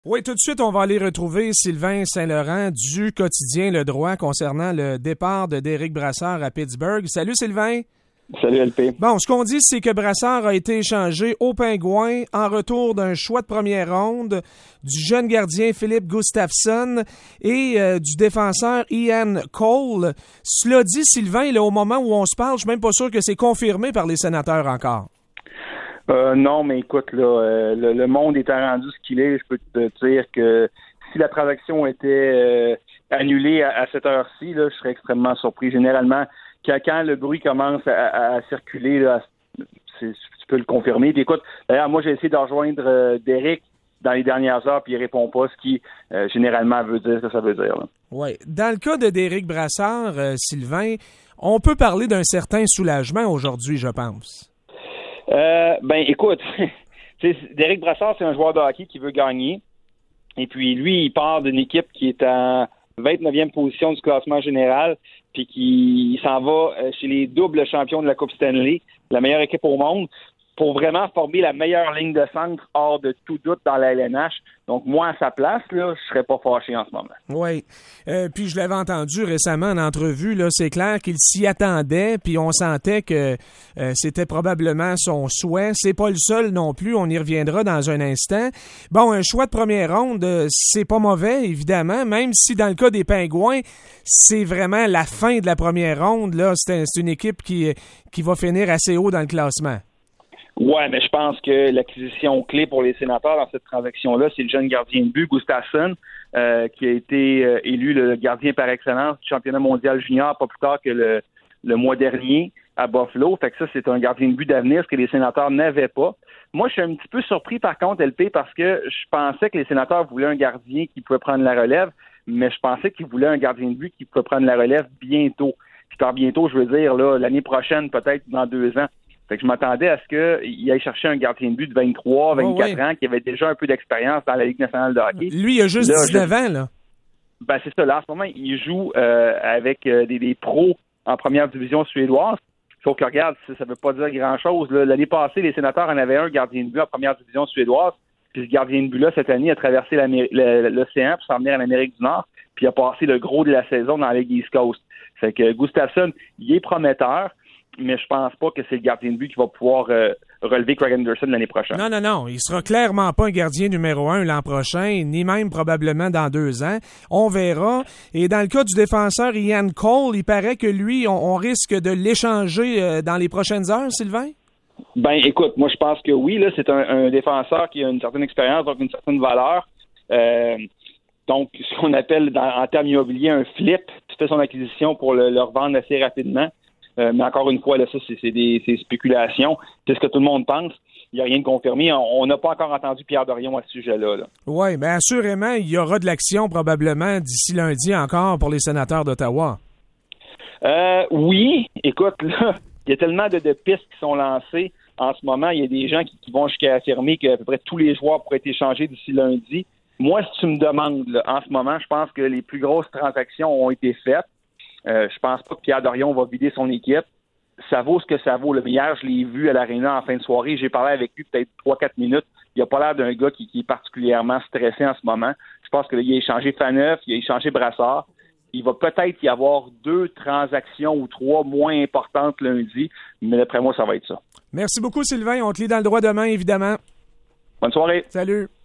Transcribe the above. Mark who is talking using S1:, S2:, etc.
S1: Oui, tout de suite, on va aller retrouver Sylvain Saint-Laurent du quotidien Le Droit concernant le départ de Derick Brassard à Pittsburgh. Salut Sylvain.
S2: Salut LP.
S1: Bon, ce qu'on dit, c'est que Brassard a été échangé aux Pingouins en retour d'un choix de première ronde du jeune gardien Philippe Gustafsson et du défenseur Ian Cole. Cela dit, Sylvain, là, au moment où on se parle, je suis même pas sûr que c'est confirmé par les sénateurs encore.
S2: Non, mais écoute, là, le monde étant rendu ce qu'il est, je peux te dire que si la transaction était annulée à cette heure-ci, là, je serais extrêmement surpris. Généralement, quand le bruit commence à circuler, là, tu peux le confirmer. Puis écoute, d'ailleurs, moi, j'ai essayé de rejoindre Derick dans les dernières heures, puis il répond pas, ce qui généralement veut dire ce que ça veut dire.
S1: Oui. Dans le cas de Derick Brassard, Sylvain, on peut parler d'un certain soulagement aujourd'hui, je pense.
S2: Écoute, Derick Brassard, c'est un joueur de hockey qui veut gagner. Et puis, lui, il part d'une équipe qui est en 29e position du classement général, puis qui s'en va chez les doubles champions de la Coupe Stanley, la meilleure équipe au monde, pour vraiment former la meilleure ligne de centre hors de tout doute dans la LNH. Donc, moi, à sa place, là, je serais pas fâché en ce moment.
S1: Oui. Puis je l'avais entendu récemment en entrevue, là, c'est clair qu'il s'y attendait, puis on sentait que c'était probablement son souhait. C'est pas le seul non plus, on y reviendra dans un instant. Bon, un choix de première ronde, c'est pas mauvais, évidemment, même si dans le cas des Pingouins, c'est vraiment la fin de la première ronde, là, c'est une équipe qui va finir assez haut dans le classement.
S2: Ouais, mais je pense que l'acquisition clé pour les sénateurs dans cette transaction-là, c'est le jeune gardien de but, Gustafsson, qui a été élu le gardien par excellence du championnat mondial junior pas plus tard que le mois dernier à Buffalo. Fait que ça, c'est un gardien de but d'avenir, ce que les sénateurs n'avaient pas. Moi, je suis un petit peu surpris, par contre, LP, parce que je pensais que les sénateurs voulaient un gardien qui pouvait prendre la relève, mais je pensais qu'ils voulaient un gardien de but qui pouvait prendre la relève bientôt. Puis par bientôt, je veux dire, là, l'année prochaine, peut-être dans 2 ans. Fait que je m'attendais à ce qu'il aille chercher un gardien de but de 23, 24 ans, qui avait déjà un peu d'expérience dans la Ligue nationale de hockey.
S1: Lui, il a juste 19 ans, là.
S2: Ben, c'est ça. Là, en ce moment, il joue avec des pros en première division suédoise. Sauf que, regarde, ça veut pas dire grand-chose. Là. L'année passée, les sénateurs en avaient un gardien de but en première division suédoise. Puis ce gardien de but-là, cette année, a traversé l'océan pour s'en venir en Amérique du Nord. Puis il a passé le gros de la saison dans la Ligue East Coast. Fait que Gustafsson, il est prometteur. Mais je pense pas que c'est le gardien de but qui va pouvoir relever Craig Anderson l'année prochaine.
S1: Non. Il sera clairement pas un gardien numéro 1 l'an prochain, ni même probablement dans 2 ans. On verra. Et dans le cas du défenseur Ian Cole, il paraît que lui, on risque de l'échanger dans les prochaines heures, Sylvain?
S2: Ben, écoute, moi, je pense que oui. Là, c'est un défenseur qui a une certaine expérience, donc une certaine valeur. Donc, ce qu'on appelle en termes immobiliers un flip. Tu fais son acquisition pour le revendre assez rapidement. Mais encore une fois, là, ça, c'est spéculations. C'est ce que tout le monde pense. Il n'y a rien de confirmé. On n'a pas encore entendu Pierre Dorion à ce sujet-là.
S1: Oui, bien assurément, il y aura de l'action probablement d'ici lundi encore pour les sénateurs d'Ottawa.
S2: Oui. Écoute, là, il y a tellement de pistes qui sont lancées en ce moment. Il y a des gens qui vont jusqu'à affirmer qu'à peu près tous les joueurs pourraient être échangés d'ici lundi. Moi, si tu me demandes, là, en ce moment, je pense que les plus grosses transactions ont été faites. Je pense pas que Pierre Dorion va vider son équipe. Ça vaut ce que ça vaut. Mais hier, je l'ai vu à l'Arena en fin de soirée. J'ai parlé avec lui peut-être 3-4 minutes. Il a pas l'air d'un gars qui est particulièrement stressé en ce moment. Je pense qu'il a échangé Faneuf, il a échangé Brassard. Il va peut-être y avoir 2 transactions ou 3 moins importantes lundi. Mais d'après moi, ça va être ça.
S1: Merci beaucoup, Sylvain. On te lit dans le droit demain, évidemment.
S2: Bonne soirée.
S1: Salut.